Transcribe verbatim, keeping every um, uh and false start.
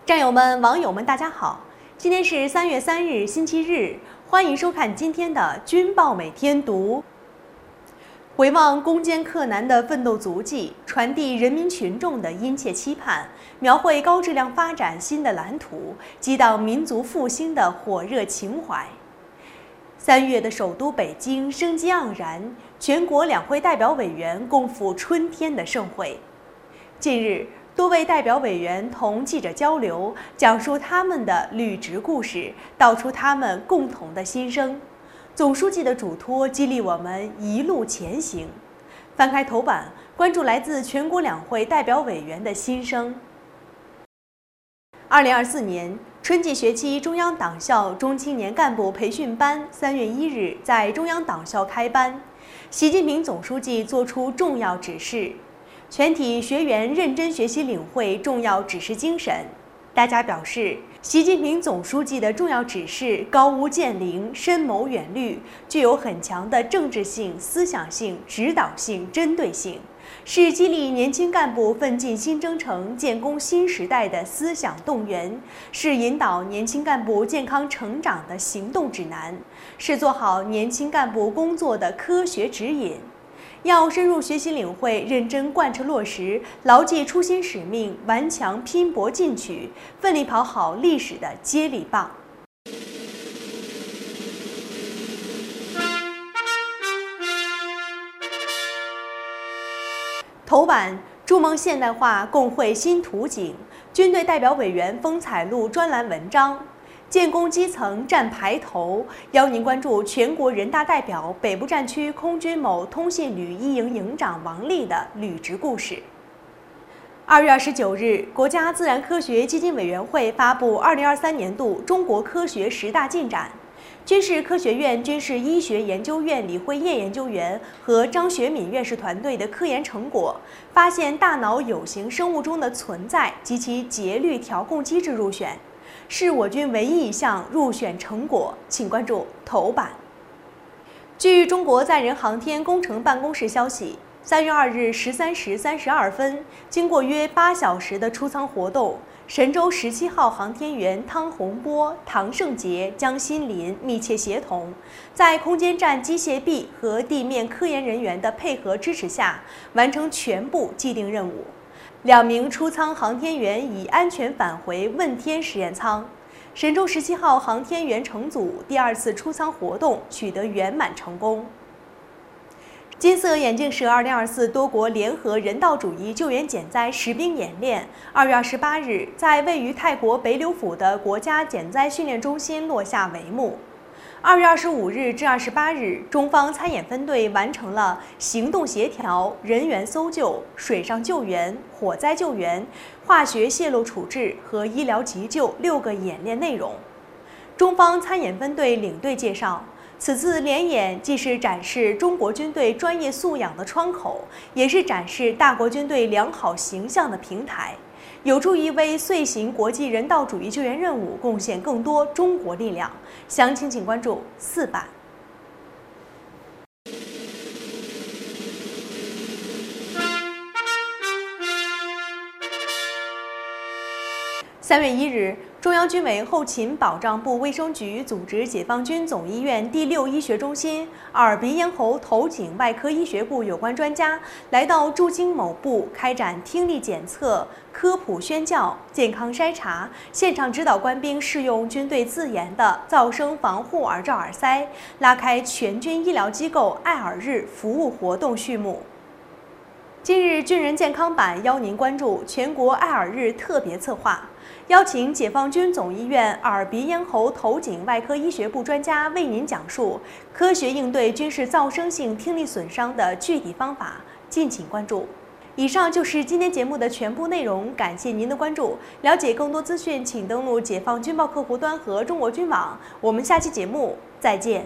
战友们、网友们，大家好！今天是三月三日，星期日，欢迎收看今天的《军报每天读》。回望攻坚克难的奋斗足迹，传递人民群众的殷切期盼，描绘高质量发展新的蓝图，激荡民族复兴的火热情怀。三月的首都北京生机盎然，全国两会代表委员共赴春天的盛会。近日，多位代表委员同记者交流，讲述他们的履职故事，道出他们共同的心声。总书记的嘱托激励我们一路前行。翻开头版，关注来自全国两会代表委员的心声。二零二四年春季学期中央党校中青年干部培训班三月一日在中央党校开班，习近平总书记作出重要指示。全体学员认真学习，领会重要指示精神。大家表示，习近平总书记的重要指示高屋建瓴、深谋远虑，具有很强的政治性、思想性、指导性、针对性，是激励年轻干部奋进新征程、建功新时代的思想动员，是引导年轻干部健康成长的行动指南，是做好年轻干部工作的科学指引。要深入学习领会，认真贯彻落实，牢记初心使命，顽强拼搏进取，奋力跑好历史的接力棒。头版：筑梦现代化，共绘新图景。军队代表委员风采录专栏文章。建功基层占排头，邀您关注全国人大代表、北部战区空军某通信旅一营营长王丽的履职故事。二月二十九日，国家自然科学基金委员会发布二零二三年度中国科学十大进展。军事科学院军事医学研究院李慧燕研究员和张学敏院士团队的科研成果，发现大脑有形生物钟的存在及其节律调控机制入选。是我军唯一一项入选成果，请关注头版。据中国载人航天工程办公室消息，三月二日十三时三十二分，经过约八小时的出舱活动，神舟十七号航天员汤洪波、唐胜杰、姜新林密切协同，在空间站机械臂和地面科研人员的配合支持下，完成全部既定任务。两名出舱航天员已安全返回问天实验舱，神舟十七号航天员乘组第二次出舱活动取得圆满成功。金色眼镜蛇二零二四多国联合人道主义救援减灾实兵演练，二月二十八日在位于泰国北柳府的国家减灾训练中心落下帷幕。二月二十五日至二十八日，中方参演分队完成了行动协调、人员搜救、水上救援、火灾救援、化学泄漏处置和医疗急救六个演练内容。中方参演分队领队介绍，此次联演既是展示中国军队专业素养的窗口，也是展示大国军队良好形象的平台，有助于为遂行国际人道主义救援任务贡献更多中国力量。详情请关注四版。三月一日，中央军委后勤保障部卫生局组织解放军总医院第六医学中心、耳鼻咽喉头颈外科医学部有关专家来到驻京某部开展听力检测、科普宣教、健康筛查，现场指导官兵试用军队自研的噪声防护耳罩耳塞，拉开全军医疗机构爱耳日服务活动序幕。今日军人健康版邀您关注全国爱耳日特别策划，邀请解放军总医院耳鼻咽喉头颈外科医学部专家为您讲述科学应对军事噪声性听力损伤的具体方法，敬请关注。以上就是今天节目的全部内容，感谢您的关注。了解更多资讯，请登录解放军报客户端和中国军网。我们下期节目再见。